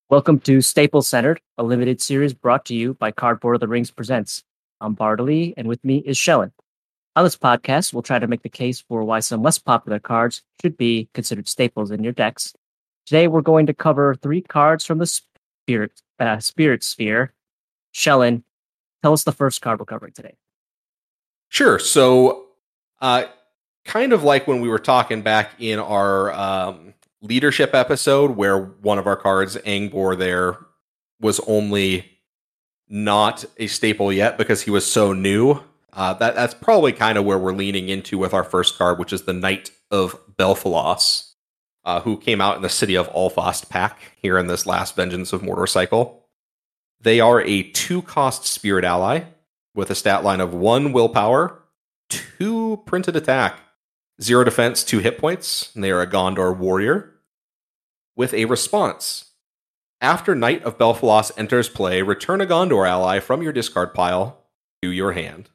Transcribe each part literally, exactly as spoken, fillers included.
Welcome to Staples Centered, a limited series brought to you by Cardboard of the Rings Presents. I'm Bartley, and with me is Shellen. On this podcast, we'll try to make the case for why some less popular cards should be considered staples in your decks. Today, we're going to cover three cards from the Spirit uh, Spirit Sphere. Shellen, tell us the first card we're covering today. Sure. So, uh, kind of like when we were talking back in our um, leadership episode, where one of our cards, Angbor, there was only not a staple yet because he was so new. Uh, that that's probably kind of where we're leaning into with our first card, which is the Knight of Belphalos, uh, who came out in the City of Ulfast pack here in this last Vengeance of Mordor cycle. They are a two-cost spirit ally with a stat line of one willpower, two printed attack, zero defense, two hit points, and they are a Gondor warrior. With a response. After Knight of Belphalos enters play, return a Gondor ally from your discard pile to your hand.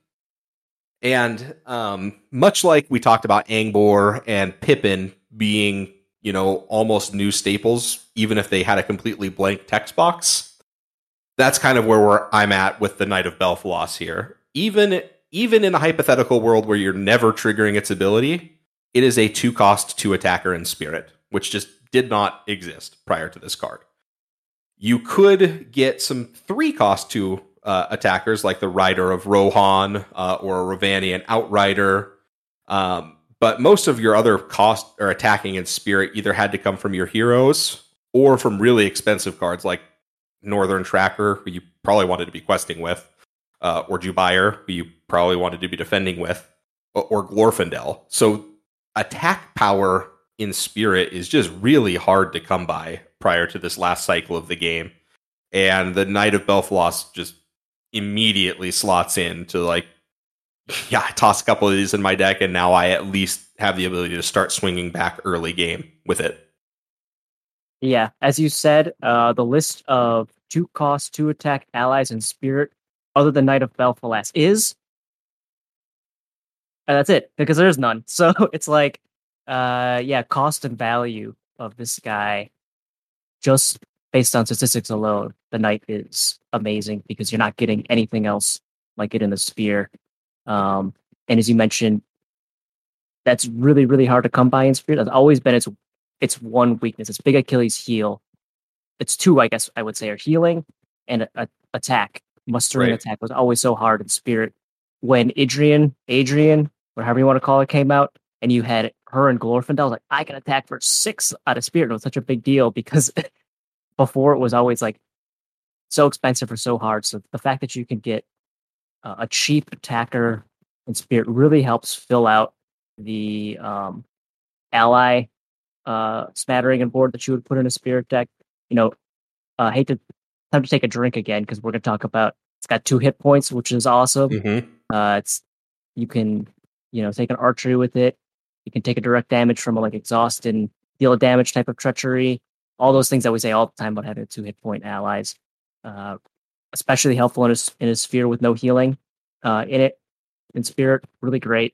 And um, much like we talked about Angbor and Pippin being, you know, almost new staples, even if they had a completely blank text box, that's kind of where we're, I'm at with the Knight of Belphalos here. Even, even in a hypothetical world where you're never triggering its ability, it is a two-cost, two-attacker in Spirit, which just did not exist prior to this card. You could get some three-cost two uh, attackers, like the Rider of Rohan uh, or a Ravanian Outrider, um, but most of your other cost or attacking in Spirit either had to come from your heroes or from really expensive cards like Northern Tracker, who you probably wanted to be questing with, uh, or Jubair, who you probably wanted to be defending with, or, or Glorfindel. So attack power in Spirit is just really hard to come by prior to this last cycle of the game. And the Knight of Belphalos just immediately slots in to like, yeah, I toss a couple of these in my deck, and now I at least have the ability to start swinging back early game with it. Yeah, as you said, uh, the list of two cost, two attack allies in Spirit, other than Knight of Belphalos, is. And that's it, because there's none. So it's like, uh, yeah, cost and value of this guy, just based on statistics alone, the Knight is amazing because you're not getting anything else like it in the Sphere. Um, and as you mentioned, that's really, really hard to come by in Spirit. That's always been its its one weakness. Its big Achilles heel. It's two, I guess I would say, are healing and a, a, attack. Mustering Right. attack was always so hard in Spirit. When Adrian, Adrian, or however you want to call it, came out, and you had her and Glorfindel, I was like, I can attack for six out of Spirit. And it was such a big deal because before it was always like so expensive or so hard. So the fact that you can get uh, a cheap attacker in Spirit really helps fill out the um, ally uh, smattering and board that you would put in a Spirit deck. You know, uh, hate to time to take a drink again because we're going to talk about. It's got two hit points, which is awesome. Mm-hmm. Uh, it's you can you know take an archery with it. You can take a direct damage from a, like exhaust and deal a damage type of treachery. All those things that we say all the time about having two hit point allies. Uh, especially helpful in a, in a Sphere with no healing uh, in it. In Spirit, really great.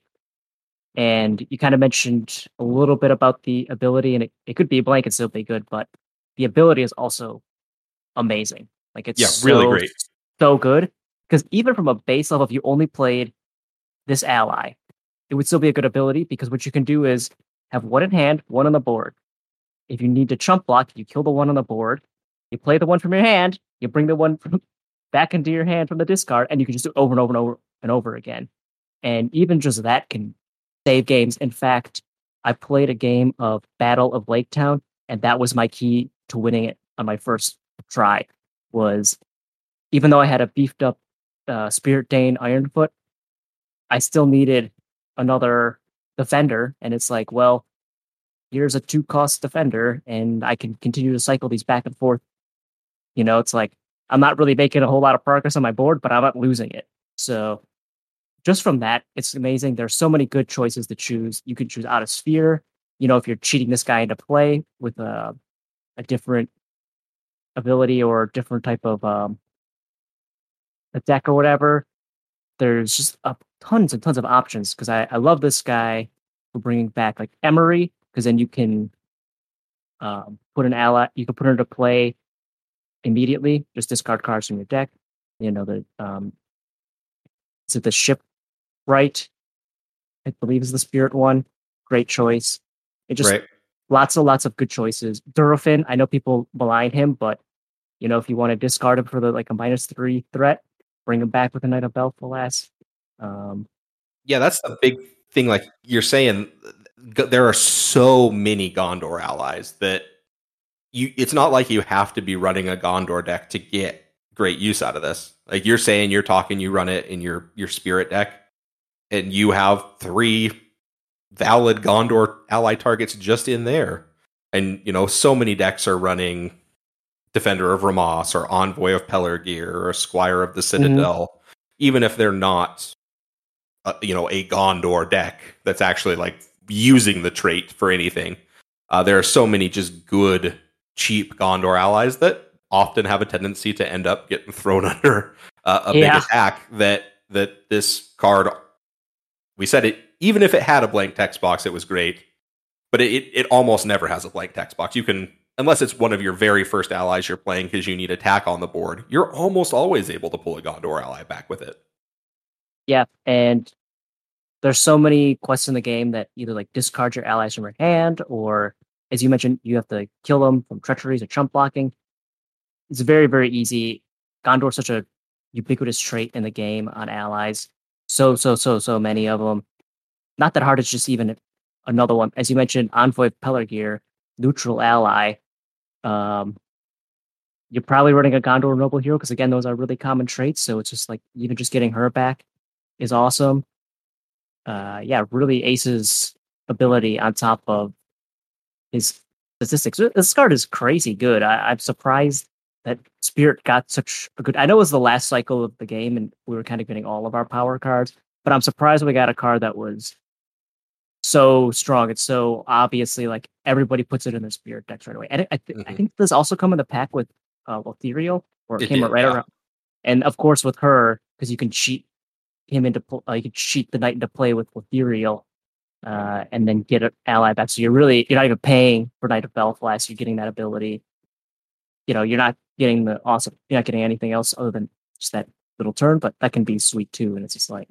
And you kind of mentioned a little bit about the ability, and it, it could be a blank and still be good, but the ability is also amazing. Like it's Yeah, so, really great. so good. Because even from a base level, if you only played this ally, it would still be a good ability because what you can do is have one in hand, one on the board. If you need to chump block, you kill the one on the board, you play the one from your hand, you bring the one from, back into your hand from the discard, and you can just do it over and over and over and over again. And even just that can save games. In fact, I played a game of Battle of Lake Town, and that was my key to winning it on my first try. Was even though I had a beefed up uh, Spirit Dane Ironfoot, I still needed another defender, and it's like, well, here's a two cost defender, and I can continue to cycle these back and forth. You know, it's like I'm not really making a whole lot of progress on my board, but I'm not losing it. So just from that, it's amazing. There's so many good choices to choose. You can choose out of Sphere. You know, if you're cheating this guy into play with a, a different ability or a different type of um, a deck or whatever, there's just uh, tons and tons of options. Because I, I love this guy for bringing back like Emery, because then you can um, put an ally, you can put her into play immediately. Just discard cards from your deck. You know, the um, is it the Shipwright? I believe is the spirit one. Great choice. It just Right. lots and lots of good choices. Durafin, I know people malign him, but you know, if you want to discard him for the like a minus three threat, bring him back with a Knight of Belfalas. Um, Yeah, that's the big thing. Like you're saying, g- there are so many Gondor allies that you. It's not like you have to be running a Gondor deck to get great use out of this. Like you're saying, you're talking, you run it in your your spirit deck, and you have three valid Gondor ally targets just in there. And you know, so many decks are running Defender of Ramas or Envoy of Pelargir or Squire of the Citadel, mm-hmm. even if they're not, uh, you know, a Gondor deck that's actually like using the trait for anything. Uh, there are so many just good, cheap Gondor allies that often have a tendency to end up getting thrown under uh, a yeah. big attack. That that this card, we said it, even if it had a blank text box, it was great, but it it almost never has a blank text box. You can. Unless it's one of your very first allies you're playing because you need attack on the board, you're almost always able to pull a Gondor ally back with it. Yeah, and there's so many quests in the game that either like discard your allies from your hand, or as you mentioned, you have to kill them from treacheries or chump blocking. It's very, very easy. Gondor is such a ubiquitous trait in the game on allies. So, so, so, so many of them. Not that hard, it's just even another one. As you mentioned, Envoy of Pelargir, neutral ally. Um, you're probably running a Gondor Noble Hero because again, those are really common traits. So it's just like even just getting her back is awesome. Uh, yeah, really Ace's ability on top of his statistics. This card is crazy good. I, I'm surprised that Spirit got such a good. I know it was the last cycle of the game, and we were kind of getting all of our power cards, but I'm surprised we got a card that was so strong. It's so obviously like everybody puts it in their Spirit decks right away. And I, th- mm-hmm. I think this also come in the pack with uh, Ethereal, or it, it came did, right yeah. around. And of course, with her, because you can cheat him into uh, you can cheat the knight into play with Ethereal, uh, and then get an ally back. So you're really you're not even paying for Knight of Belfast. You're getting that ability. You know, you're not getting the awesome. You're not getting anything else other than just that little turn, but that can be sweet too. And it's just like,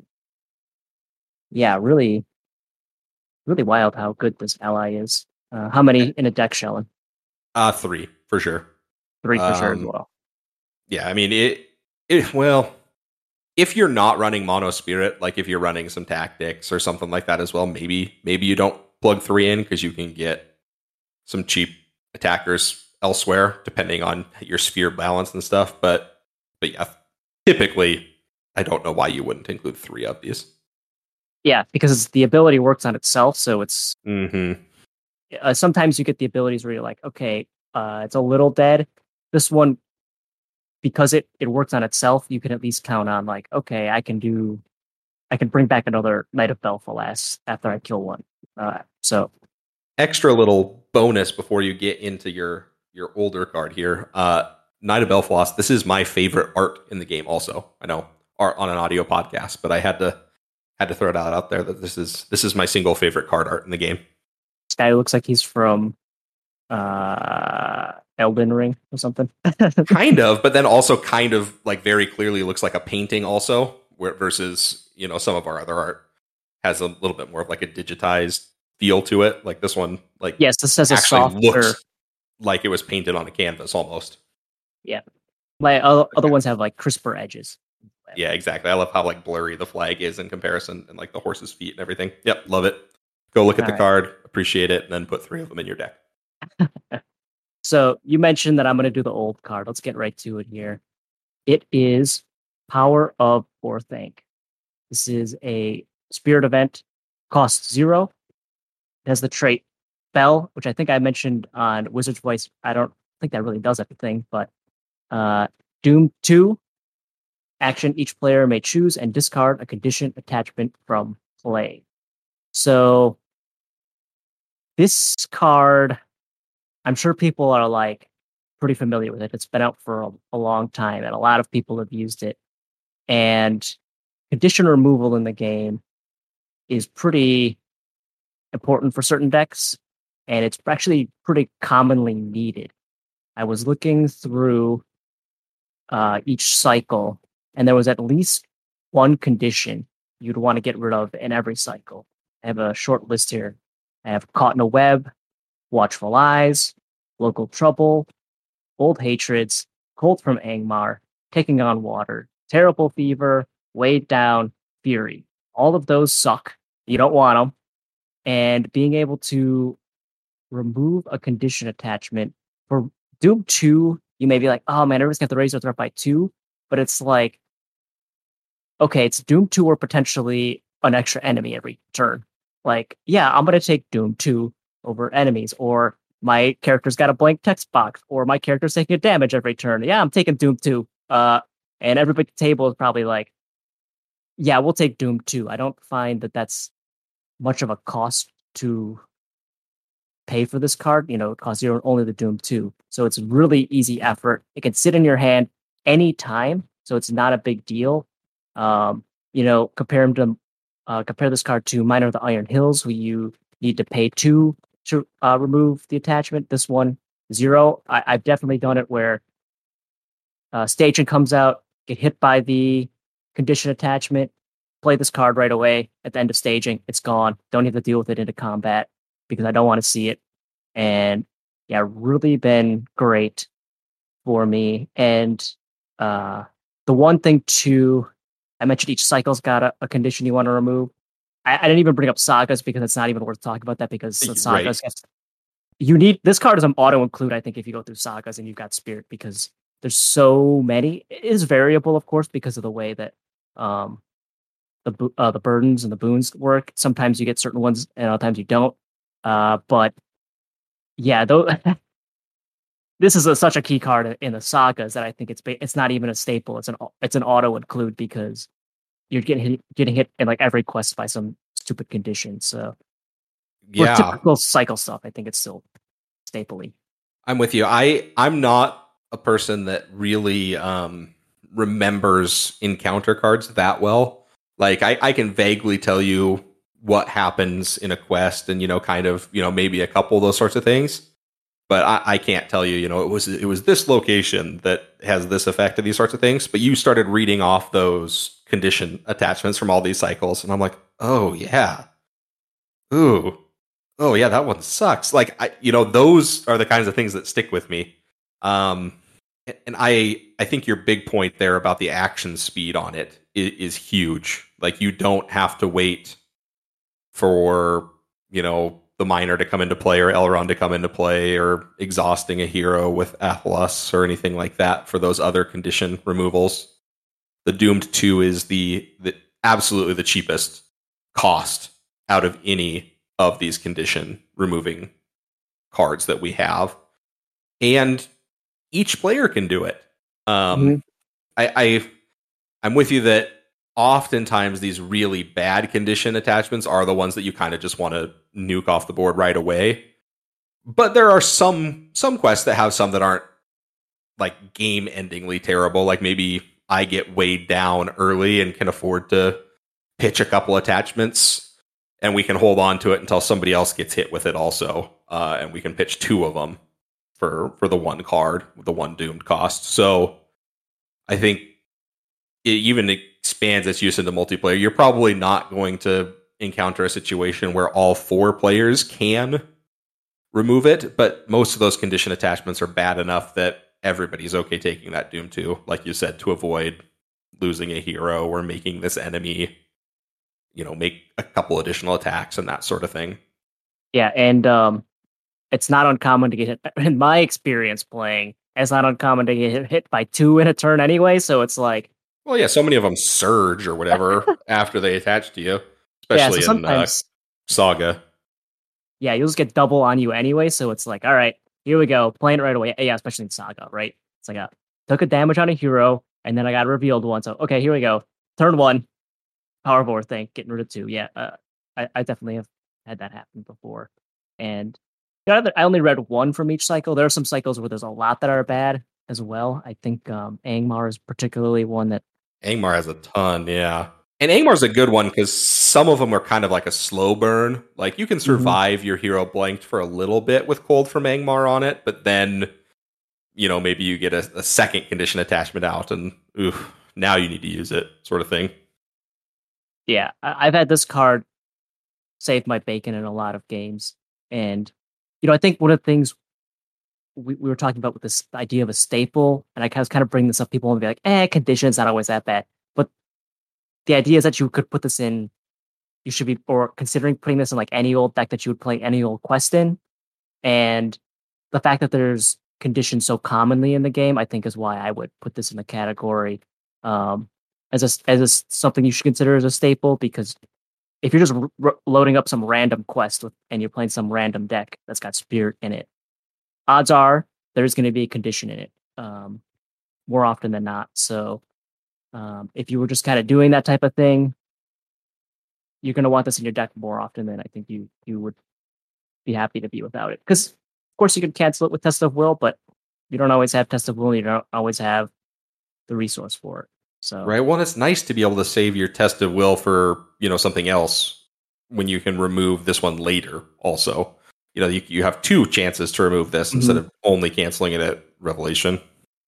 yeah, really. Really wild how good this ally is. Uh, how many in a deck, Shellen? Uh, three, for sure. Three for um, sure as well. Yeah, I mean, it, it. Well, if you're not running Mono Spirit, like if you're running some tactics or something like that as well, maybe maybe you don't plug three in because you can get some cheap attackers elsewhere, depending on your sphere balance and stuff. But, but yeah, typically, I don't know why you wouldn't include three of these. Yeah, because the ability works on itself, so it's mm-hmm. uh, sometimes you get the abilities where you're like, okay, uh, it's a little dead. This one, because it it works on itself, you can at least count on like, okay, I can do, I can bring back another Knight of Belfalas after I kill one. Uh, so extra little bonus before you get into your your older card here, uh, Knight of Belfalas. This is my favorite art in the game. Also, I know art on an audio podcast, but I had to. Had to throw it out out there that this is this is my single favorite card art in the game. This guy looks like he's from uh, Elden Ring or something. Kind of, but then also kind of like very clearly looks like a painting also, where versus, you know, some of our other art has a little bit more of like a digitized feel to it. Like this one, like yes, this has actually a softer... looks like it was painted on a canvas almost. Yeah, like other, other ones have like crisper edges. Yeah, exactly. I love how like blurry the flag is in comparison, and like the horse's feet and everything. Yep, love it. Go look at All the right. card, appreciate it, and then put three of them in your deck. So you mentioned that I'm going to do the old card. Let's get right to it here. It is Power of Orthanc. This is a spirit event, costs zero. It has the trait Bell, which I think I mentioned on Wizard's Voice. I don't think that really does anything, but uh, Doom two. Action, each player may choose and discard a condition attachment from play. So this card, I'm sure people are like pretty familiar with it. It's been out for a, a long time, and a lot of people have used it. And condition removal in the game is pretty important for certain decks, and it's actually pretty commonly needed. I was looking through uh, each cycle, and there was at least one condition you'd want to get rid of in every cycle. I have a short list here. I have Caught in a Web, Watchful Eyes, Local Trouble, Old Hatreds, Cold from Angmar, Taking on Water, Terrible Fever, Weighed Down, Fury. All of those suck. You don't want them. And being able to remove a condition attachment for Doom two, you may be like, oh man, everyone's going to have to raise their threat by two. But it's like, okay, it's Doom two or potentially an extra enemy every turn. Like, yeah, I'm going to take Doom two over enemies, or my character's got a blank text box, or my character's taking a damage every turn. Yeah, I'm taking Doom two. Uh, and everybody at the table is probably like, yeah, we'll take Doom two. I don't find that that's much of a cost to pay for this card. You know, it costs you only the Doom two. So it's really easy effort. It can sit in your hand anytime, so it's not a big deal. Um, you know, compare him to uh, compare this card to Miner of the Iron Hills, who you need to pay two to uh, remove the attachment. This one, zero. I, I've definitely done it where uh, Staging comes out, get hit by the condition attachment, play this card right away. At the end of staging, it's gone. Don't have to deal with it into combat because I don't want to see it. And yeah, really been great for me. And uh, the one thing too, I mentioned each cycle's got a, a condition you want to remove. I, I didn't even bring up sagas because it's not even worth talking about that because the sagas, right. You need, this card is an auto include, I think, if you go through sagas and you've got Spirit, because there's so many. It is variable, of course, because of the way that um, the uh, the burdens and the boons work. Sometimes you get certain ones and other times you don't. Uh, but yeah, though, this is a, such a key card in the sagas that I think it's it's not even a staple. It's an it's an auto include because you're getting hit, getting hit in like every quest by some stupid condition. So yeah, for typical cycle stuff, I think it's still stapley. I'm with you. I I'm not a person that really um, remembers encounter cards that well. Like I, I can vaguely tell you what happens in a quest and, you know, kind of, you know, maybe a couple of those sorts of things. But I, I can't tell you, you know, it was it was this location that has this effect of these sorts of things. But you started reading off those condition attachments from all these cycles. And I'm like, oh, yeah. Ooh. Oh, yeah, that one sucks. Like, I, you know, those are the kinds of things that stick with me. Um, and I I think your big point there about the action speed on it is, is huge. Like, you don't have to wait for, you know, the Miner to come into play or Elrond to come into play or exhausting a hero with Athelas or anything like that for those other condition removals. The Doomed two is the, the absolutely the cheapest cost out of any of these condition removing cards that we have. And each player can do it. Um, mm-hmm. I, I, I'm with you that oftentimes these really bad condition attachments are the ones that you kind of just want to nuke off the board right away. But there are some some quests that have some that aren't like game-endingly terrible. Like maybe I get weighed down early and can afford to pitch a couple attachments, and we can hold on to it until somebody else gets hit with it also, uh, and we can pitch two of them for for the one card, the one doomed cost. So I think it even expands its use into multiplayer. You're probably not going to encounter a situation where all four players can remove it, but most of those condition attachments are bad enough that everybody's okay taking that Doom two, like you said, to avoid losing a hero or making this enemy, you know, make a couple additional attacks and that sort of thing. Yeah, and um, it's not uncommon to get hit. In my experience playing, it's not uncommon to get hit by two in a turn anyway, so it's like... Well, yeah, so many of them surge or whatever after they attach to you, especially yeah, so in uh, Saga. Yeah, you'll just get double on you anyway, so it's like, all right, here we go, playing it right away. Yeah, especially in Saga, right? It's like, I took a damage on a hero, and then I got revealed one, so okay, here we go. Turn one, power board thing, getting rid of two. Yeah, uh, I, I definitely have had that happen before. And you know, I only read one from each cycle. There are some cycles where there's a lot that are bad as well. I think um, Angmar is particularly one that Angmar has a ton, yeah. And Angmar's a good one because some of them are kind of like a slow burn. Like, you can survive mm-hmm. your hero blanked for a little bit with Cold from Angmar on it, but then you know, maybe you get a, a second condition attachment out and oof, now you need to use it, sort of thing. Yeah, I- I've had this card save my bacon in a lot of games. And, you know, I think one of the things we, we were talking about with this idea of a staple, and I kind of kind of bring this up, people will be like, eh, condition's not always that bad. But the idea is that you could put this in, you should be, or considering putting this in like any old deck that you would play any old quest in. And the fact that there's conditions so commonly in the game, I think is why I would put this in the category um, as a, as a, something you should consider as a staple, because if you're just r- loading up some random quest with, and you're playing some random deck that's got Spirit in it, odds are there's going to be a condition in it um, more often than not. So um, if you were just kind of doing that type of thing, you're going to want this in your deck more often than I think you you would be happy to be without it. Because of course you can cancel it with Test of Will, but you don't always have Test of Will. And you don't always have the resource for it. So right. Well, it's nice to be able to save your Test of Will for, you know, something else when you can remove this one later. Also, you know, you you have two chances to remove this mm-hmm. instead of only canceling it at Revelation.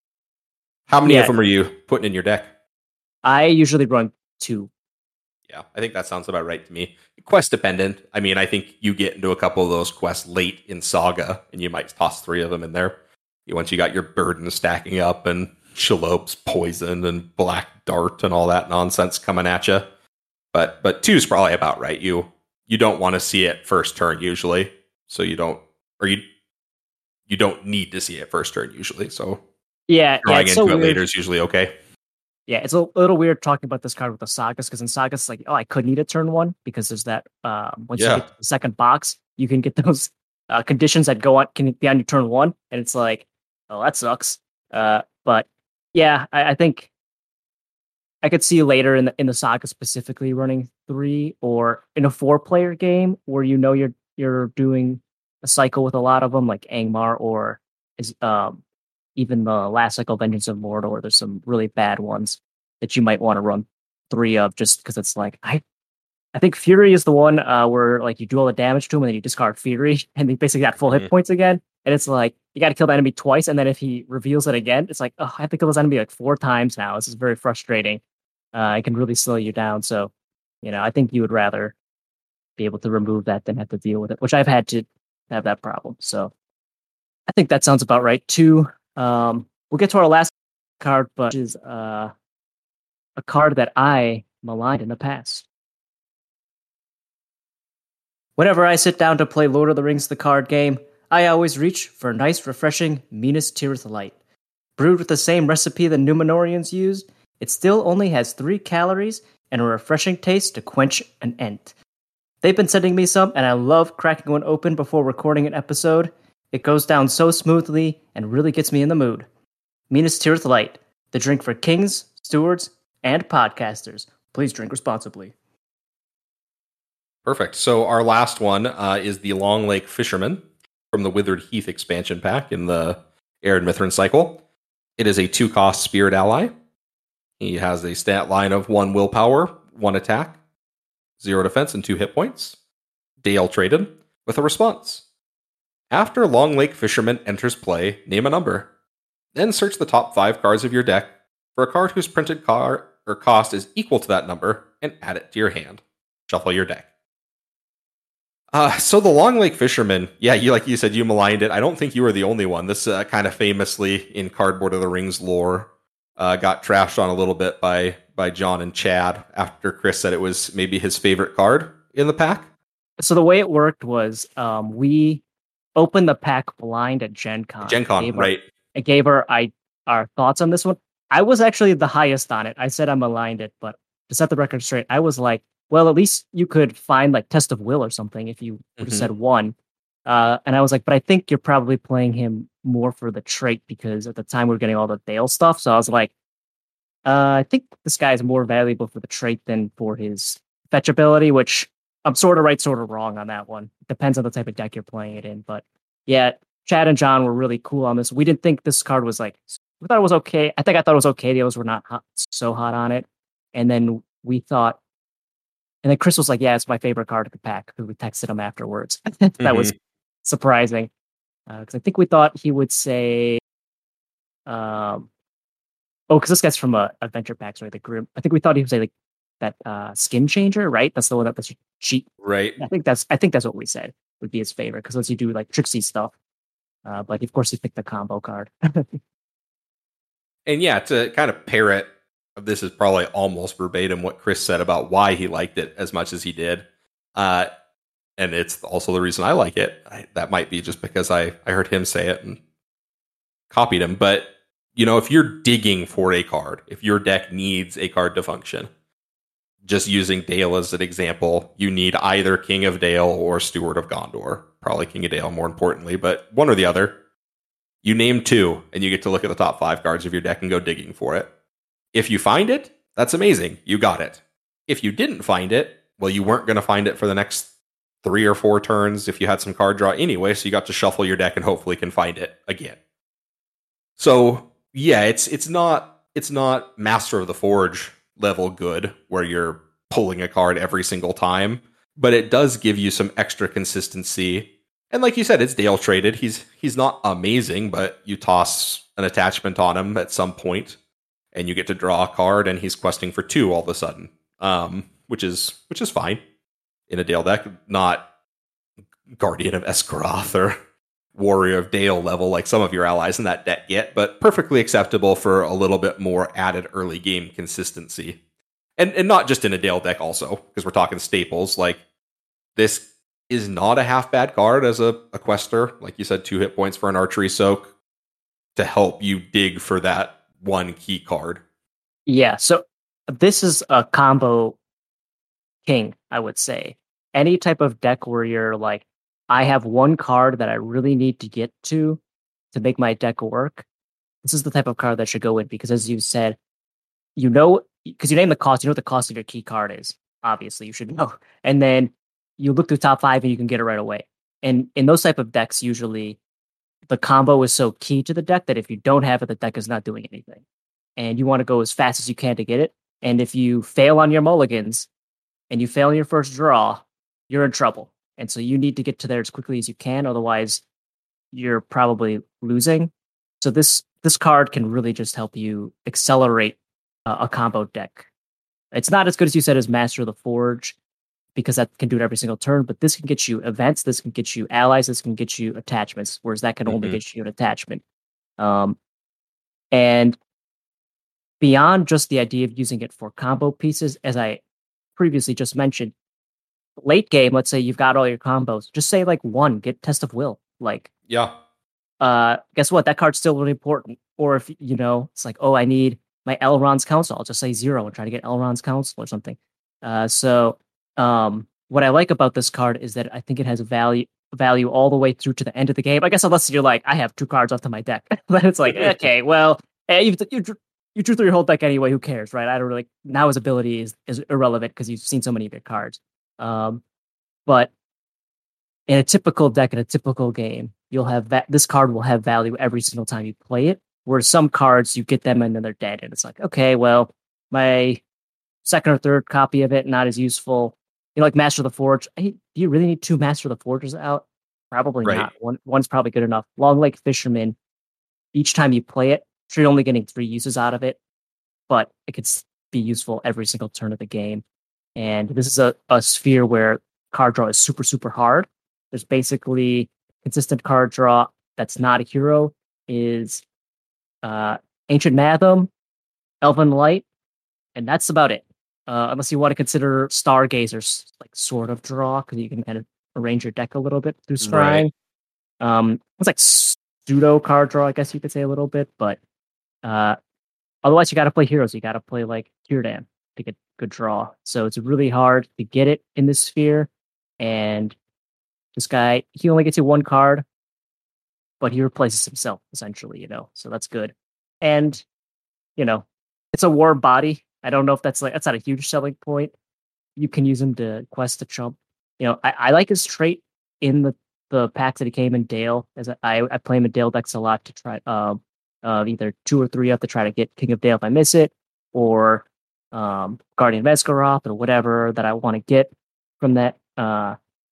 How many yeah. of them are you putting in your deck? I usually run two. Yeah, I think that sounds about right to me. Quest dependent. I mean, I think you get into a couple of those quests late in Saga, and you might toss three of them in there. Once you got your burden stacking up and Shalop's poison and Black Dart and all that nonsense coming at you. But but two is probably about right. You you don't want to see it first turn usually, so you don't, or you you don't need to see it first turn usually. So yeah, drawing yeah, into so it weird. later is usually okay. Yeah, it's a little weird talking about this card with the Sagas, because in Sagas, it's like, oh, I could need a turn one, because there's that, um, once yeah. you get to the second box, you can get those uh, conditions that go on, can be on your turn one, and it's like, oh, that sucks. Uh, but yeah, I, I think I could see later in the, in the Saga specifically running three, or in a four-player game where you know you're you're doing a cycle with a lot of them, like Angmar, or is um. even the last cycle, Vengeance of Mordor, there's some really bad ones that you might want to run three of, just because it's like, I I think Fury is the one uh, where like you do all the damage to him and then you discard Fury and they basically got full mm-hmm. hit points again. And it's like, you got to kill the enemy twice. And then if he reveals it again, it's like, oh, I have to kill this enemy like four times now. This is very frustrating. Uh, it can really slow you down. So, you know, I think you would rather be able to remove that than have to deal with it, which I've had to have that problem. So I think that sounds about right too. Um, we'll get to our last card, but which is uh, a card that I maligned in the past. Whenever I sit down to play Lord of the Rings the card game, I always reach for a nice, refreshing Minas Tirith Light. Brewed with the same recipe the Numenorians used, it still only has three calories and a refreshing taste to quench an Ent. They've been sending me some, and I love cracking one open before recording an episode. It goes down so smoothly and really gets me in the mood. Minas Tirith Light, the drink for kings, stewards, and podcasters. Please drink responsibly. Perfect. So our last one uh, is the Long Lake Fisherman from the Withered Heath expansion pack in the Arid Mithrin cycle. It is a two-cost spirit ally. He has a stat line of one willpower, one attack, zero defense, and two hit points. Dale traded with a response. After Long Lake Fisherman enters play, name a number. Then search the top five cards of your deck for a card whose printed card or cost is equal to that number and add it to your hand. Shuffle your deck. Uh, so the Long Lake Fisherman, yeah, you like you said, you maligned it. I don't think you were the only one. This uh, kind of famously in Cardboard of the Rings lore uh, got trashed on a little bit by by John and Chad after Chris said it was maybe his favorite card in the pack. So the way it worked was um, we opened the pack blind at Gen Con. Gen Con, right. I gave her I, our thoughts on this one. I was actually the highest on it. I said I maligned it, but to set the record straight, I was like, well, at least you could find like Test of Will or something if you would have mm-hmm. said one. Uh, and I was like, but I think you're probably playing him more for the trait, because at the time we were getting all the Dale stuff. So I was like, uh, I think this guy is more valuable for the trait than for his fetch ability, which I'm sort of right, sort of wrong on that one. Depends on the type of deck you're playing it in. But yeah, Chad and John were really cool on this. We didn't think this card was like, we thought it was okay. I think I thought it was okay. The others were not hot, so hot on it. And then we thought, and then Chris was like, yeah, it's my favorite card of the pack, because we texted him afterwards. That mm-hmm. was surprising. Because uh, I think we thought he would say Um, oh, because this guy's from a adventure packs, right? The group. I think we thought he was like that uh, skin changer, right? That's the one that lets you cheat. Right. I think that's I think that's what we said would be his favorite because lets you do like tricksy stuff. Uh, but of course, he picked the combo card. And yeah, to kind of parrot, this is probably almost verbatim what Chris said about why he liked it as much as he did. Uh, and it's also the reason I like it. I, that might be just because I, I heard him say it and copied him. But, you know, if you're digging for a card, if your deck needs a card to function, just using Dale as an example, you need either King of Dale or Steward of Gondor. Probably King of Dale, more importantly, but one or the other. You name two, and you get to look at the top five cards of your deck and go digging for it. If you find it, that's amazing. You got it. If you didn't find it, well, you weren't going to find it for the next three or four turns if you had some card draw anyway, so you got to shuffle your deck and hopefully can find it again. So, yeah, it's it's not it's not Master of the Forge level good, where you're pulling a card every single time, but it does give you some extra consistency. And like you said, it's Dale traded. He's he's not amazing, but you toss an attachment on him at some point, and you get to draw a card, and he's questing for two all of a sudden, um, which is which is fine in a Dale deck. Not Guardian of Esgaroth or Warrior of Dale level like some of your allies in that deck get, but perfectly acceptable for a little bit more added early game consistency. And and not just in a Dale deck also, because we're talking staples. Like, this is not a half bad card as a, a quester. Like you said, two hit points for an archery soak to help you dig for that one key card. Yeah, so this is a combo king, I would say. Any type of deck where you're like, I have one card that I really need to get to to make my deck work. This is the type of card that should go in because, as you said, you know, because you name the cost, you know what the cost of your key card is. Obviously, you should know. And then you look through top five and you can get it right away. And in those type of decks, usually the combo is so key to the deck that if you don't have it, the deck is not doing anything. And you want to go as fast as you can to get it. And if you fail on your mulligans and you fail in your first draw, you're in trouble. And so you need to get to there as quickly as you can. Otherwise, you're probably losing. So this this card can really just help you accelerate uh, a combo deck. It's not as good as you said as Master of the Forge, because that can do it every single turn, but this can get you events, this can get you allies, this can get you attachments, whereas that can only Mhm. get you an attachment. Um, and beyond just the idea of using it for combo pieces, as I previously just mentioned, late game, let's say you've got all your combos, just say like one, get Test of Will. Like, Yeah. uh, guess what? That card's still really important. Or if, you know, it's like, oh, I need my Elrond's Council, I'll just say zero and try to get Elrond's Council or something. Uh, so um, what I like about this card is that I think it has value value all the way through to the end of the game. I guess unless you're like, I have two cards left in my deck. Then it's like, okay, well, eh, you, you, drew- you drew through your whole deck anyway, who cares, right? I don't really, now his ability is, is irrelevant because you've seen so many of your cards. Um, but in a typical deck, in a typical game, you'll have that. This card will have value every single time you play it. Whereas some cards, you get them and then they're dead, and it's like, okay, well, my second or third copy of it not as useful. You know, like Master of the Forge. Hey, do you really need two Master of the Forges out? Probably Right. not. One one's probably good enough. Long Lake Fisherman. Each time you play it, sure you're only getting three uses out of it, but it could be useful every single turn of the game. And this is a, a sphere where card draw is super, super hard. There's basically consistent card draw that's not a hero is uh, Ancient Matham, Elven Light, and that's about it. Uh, unless you want to consider Stargazer like sort of draw, because you can kind of arrange your deck a little bit through scrying. Right. Um, it's like pseudo card draw, I guess you could say a little bit, but uh, otherwise you got to play heroes. You got to play like Círdan to get good draw. So it's really hard to get it in this sphere. And this guy, he only gets you one card, but he replaces himself essentially, you know. So that's good. And you know, it's a war body. I don't know if that's like that's not a huge selling point. You can use him to quest a chump. You know, I, I like his trait in the the packs that he came in Dale. As I I play him in Dale decks a lot to try um uh, either two or three up to try to get King of Dale if I miss it, or um Guardian of Esgaroth or whatever that I want to get from that. Uh,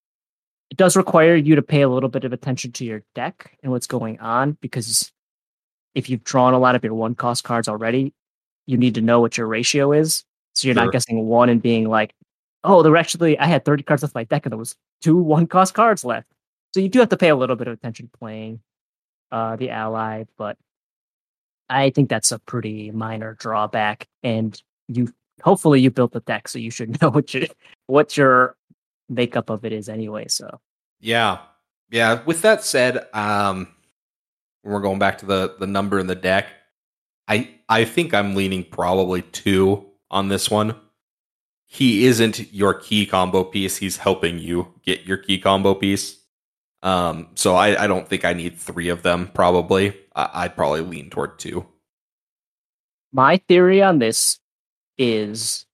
it does require you to pay a little bit of attention to your deck and what's going on, because if you've drawn a lot of your one cost cards already, you need to know what your ratio is. So you're Sure. not guessing one and being like, oh, there were actually, I had thirty cards left my deck and there was two one cost cards left. So you do have to pay a little bit of attention playing uh, the ally, but I think that's a pretty minor drawback. And you hopefully you built the deck, so you should know what your what your makeup of it is anyway. So Yeah. Yeah. With that said, um, we're going back to the the number in the deck. I I think I'm leaning probably two on this one. He isn't your key combo piece. He's helping you get your key combo piece. Um, so I, I don't think I need three of them. Probably, I, I'd probably lean toward two. my theory on this is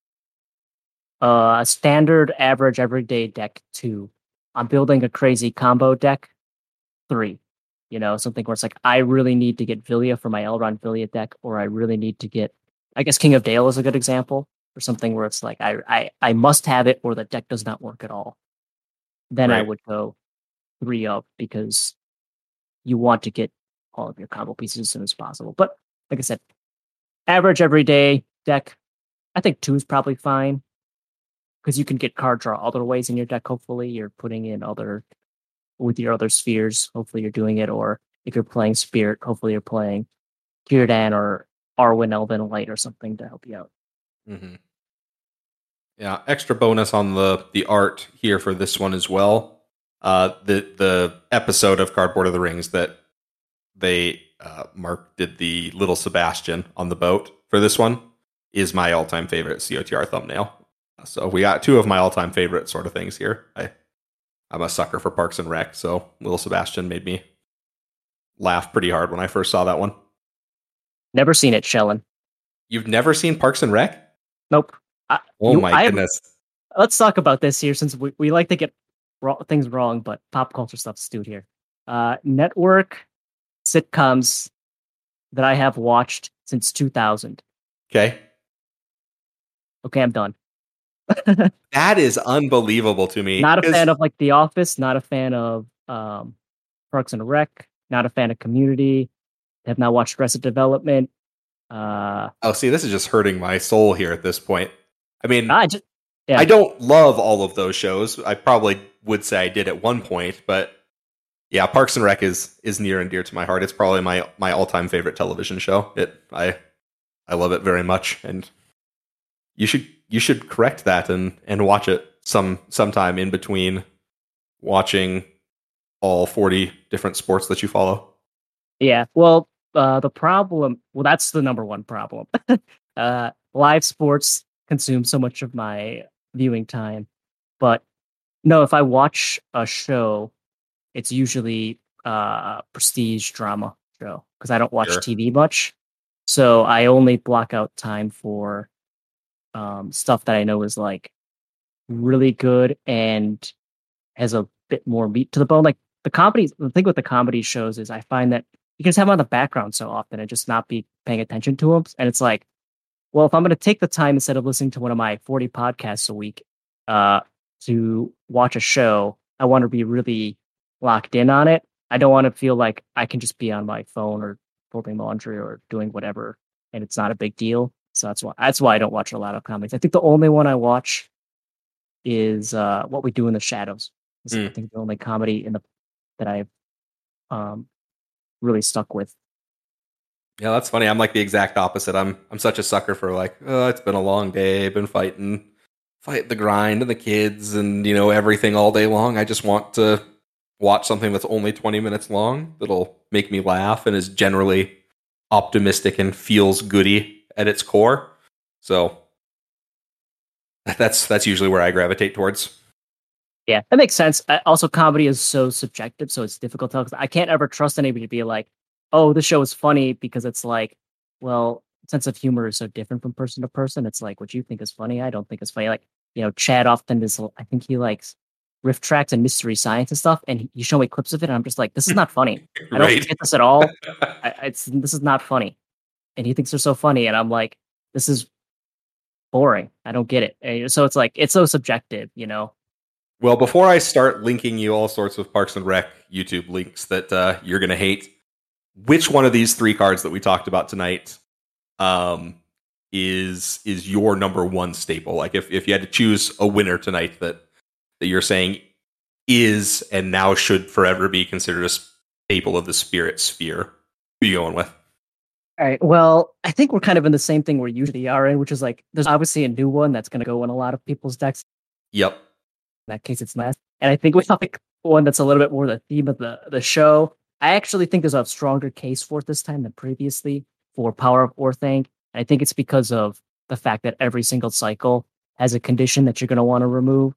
uh, a standard, average, everyday deck two. I'm building a crazy combo deck three. You know, something where it's like I really need to get Villia for my Elrond Villia deck, or I really need to get. I guess King of Dale is a good example, or something where it's like I I I must have it, or the deck does not work at all. Then I Right. would go three up because you want to get all of your combo pieces as soon as possible. But like I said, average everyday deck, I think two is probably fine because you can get card draw other ways in your deck. Hopefully, you're putting in other with your other spheres. Hopefully, you're doing it, or if you're playing Spirit, hopefully you're playing Círdan or Arwen Elven Light or something to help you out. Mm-hmm. Yeah, extra bonus on the the art here for this one as well. Uh, the the episode of Cardboard of the Rings that they uh, Mark did the little Sebastian on the boat for this one is my all time favorite C O T R thumbnail. So we got two of my all time favorite sort of things here. I I'm a sucker for Parks and Rec, so little Sebastian made me laugh pretty hard when I first saw that one. Never seen it, Shellen. You've never seen Parks and Rec? Nope. I, Oh you, my I, goodness. Let's talk about this here since we, we like to get ro- things wrong, but pop culture stuff's stewed here. Uh, network sitcoms that I have watched since two thousand. Okay. Okay, I'm done. That is unbelievable to me. Not a fan of like The Office, not a fan of um, Parks and Rec, not a fan of Community, have not watched Arrested Development. Uh, oh, see, this is just hurting my soul here at this point. I mean, I just yeah. I don't love all of those shows. I probably would say I did at one point, but yeah, Parks and Rec is is near and dear to my heart. It's probably my my all time favorite television show. It I I love it very much, and you should you should correct that and and watch it some sometime in between watching all forty different sports that you follow. Yeah, well, uh, the problem, well, that's the number one problem. uh, live sports consume so much of my viewing time, but no, if I watch a show, it's usually uh prestige drama show because I don't watch Sure. T V much, so I only block out time for um stuff that I know is like really good and has a bit more meat to the bone. Like the comedies, the thing with the comedy shows is I find that you can just have them on the background so often and just not be paying attention to them. And it's like, well, if I'm going to take the time instead of listening to one of my forty podcasts a week uh, to watch a show, I want to be really locked in on it. I don't want to feel like I can just be on my phone or folding laundry or doing whatever, and it's not a big deal. So that's why that's why I don't watch a lot of comedies. I think the only one I watch is uh, What We Do in the Shadows. It's, Mm. I think the only comedy in the that I've um, really stuck with. Yeah, that's funny. I'm like the exact opposite. I'm I'm such a sucker for like, oh, it's been a long day. I've been fighting, fight the grind and the kids and you know everything all day long. I just want to watch something that's only twenty minutes long that'll make me laugh and is generally optimistic and feels goody at its core. So that's that's usually where I gravitate towards. Yeah, that makes sense. I, also, comedy is so subjective, so it's difficult to tell. 'Cause I can't ever trust anybody to be like, "Oh, this show is funny," because it's like, well, sense of humor is so different from person to person. It's like what you think is funny, I don't think is funny. Like, you know, Chad often is. I think he likes riff tracks and mystery science and stuff, and he, you show me clips of it, and I'm just like, this is not funny. I don't Right. get this at all. I, it's this is not funny, and he thinks they're so funny, and I'm like, this is boring. I don't get it. And so it's like it's so subjective, you know. Well, before I start linking you all sorts of Parks and Rec YouTube links that uh, you're going to hate, which one of these three cards that we talked about tonight um, is is your number one staple? Like if, if you had to choose a winner tonight that that you're saying is and now should forever be considered a staple of the Spirit sphere, who are you going with? All right. Well, I think we're kind of in the same thing we're usually are in, which is like there's obviously a new one that's going to go in a lot of people's decks. Yep. In that case, it's last. And I think we have like one that's a little bit more the theme of the, the show. I actually think there's a stronger case for it this time than previously for Power of Orthanc. And I think it's because of the fact that every single cycle has a condition that you're going to want to remove.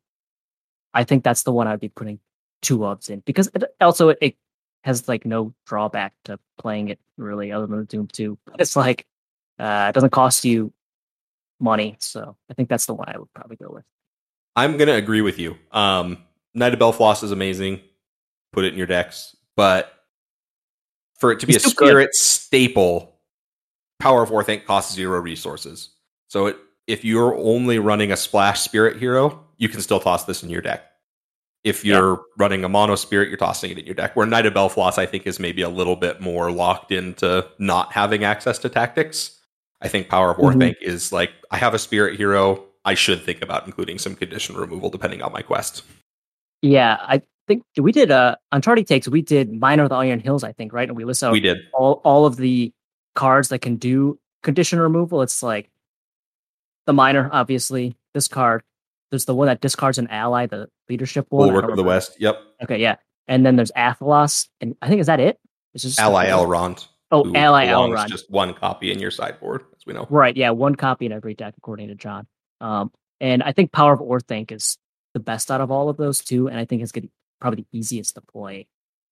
I think that's the one I'd be putting two ofs in because it, also it, it has like no drawback to playing it really other than Doom two. It's like uh, it doesn't cost you money. So I think that's the one I would probably go with. I'm going to agree with you. Um, Knight of Belfloss is amazing. Put it in your decks. But for it to be He's a Spirit good. staple, Power of Orthanc costs zero resources. So it, if you're only running a Splash Spirit hero, you can still toss this in your deck. If you're yeah. running a Mono Spirit, you're tossing it in your deck. Where Knight of Belfloss, I think, is maybe a little bit more locked into not having access to tactics. I think Power of Orthanc mm-hmm. is like, I have a Spirit hero. I should think about including some condition removal depending on my quest. Yeah, I think we did uh, on Tardy Takes, we did Miner of the Iron Hills, I think, right? And we listed out we did. all, all of the cards that can do condition removal. It's like the Miner, obviously, this card. There's the one that discards an ally, the leadership one. Bulwark of the West, yep. Okay, yeah. And then there's Athelos, and I think, is that it? It's just Ally Elrond. Oh, Ally Elrond. Just one copy in your sideboard, as we know. Right, yeah, one copy in every deck, according to John. Um, and I think Power of Orthanc is the best out of all of those two, and I think it's gonna be probably the easiest to play.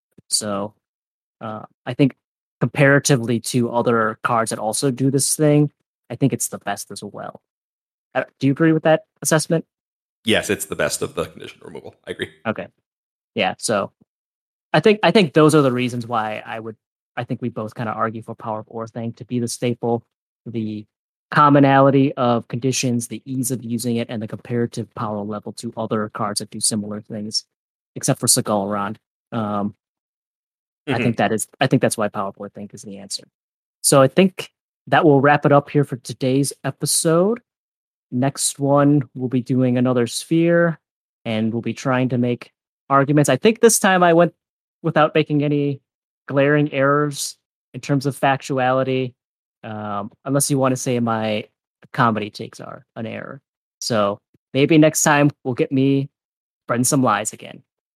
So uh, I think comparatively to other cards that also do this thing, I think it's the best as well. Uh, do you agree with that assessment? Yes, it's the best of the condition removal. I agree. Okay. Yeah, so I think I think those are the reasons why I would I think we both kind of argue for Power of Orthanc to be the staple, the commonality of conditions, the ease of using it, and the comparative power level to other cards that do similar things, except for Sigilrond. Um, mm-hmm. I think that is I think that's why Power of Orthanc is the answer. So I think that will wrap it up here for today's episode. Next one, we'll be doing another sphere, and we'll be trying to make arguments. I think this time I went without making any glaring errors in terms of factuality, um, unless you want to say my comedy takes are an error. So maybe next time we'll get me spreading some lies again.